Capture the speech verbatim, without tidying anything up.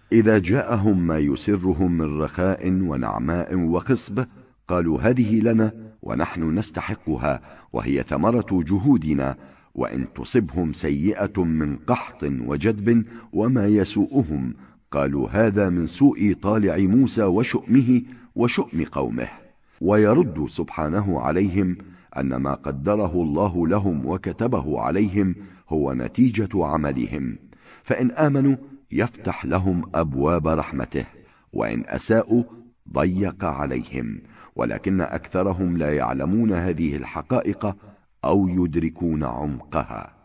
إذا جاءهم ما يسرهم من رخاء ونعماء وخصب قالوا هذه لنا ونحن نستحقها وهي ثمرة جهودنا، وإن تصبهم سيئة من قحط وجدب وما يسوءهم قالوا هذا من سوء طالع موسى وشؤمه وشؤم قومه. ويرد سبحانه عليهم أن ما قدره الله لهم وكتبه عليهم هو نتيجة عملهم، فإن آمنوا يفتح لهم أبواب رحمته، وإن أساءوا ضيق عليهم، ولكن أكثرهم لا يعلمون هذه الحقائق أو يدركون عمقها.